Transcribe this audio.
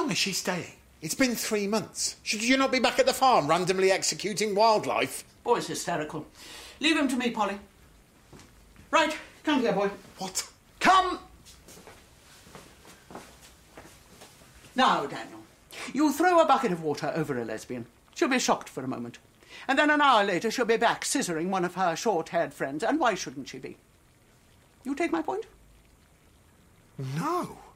long is she staying? It's been 3 months. Should you not be back at the farm randomly executing wildlife? Boy's hysterical. Leave him to me, Polly. Right, come here, boy. What? Come! Now, Daniel, you throw a bucket of water over a lesbian. She'll be shocked for a moment. And then an hour later she'll be back scissoring one of her short-haired friends. And why shouldn't she be? You take my point? No.